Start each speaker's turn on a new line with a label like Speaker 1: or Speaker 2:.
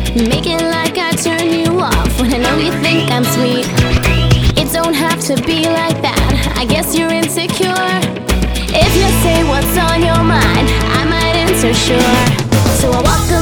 Speaker 1: Make it like I turn you off when I know you think I'm sweet. It don't have to be like that, I guess you're insecure. If you say what's on your mind, I might answer sure. So I walk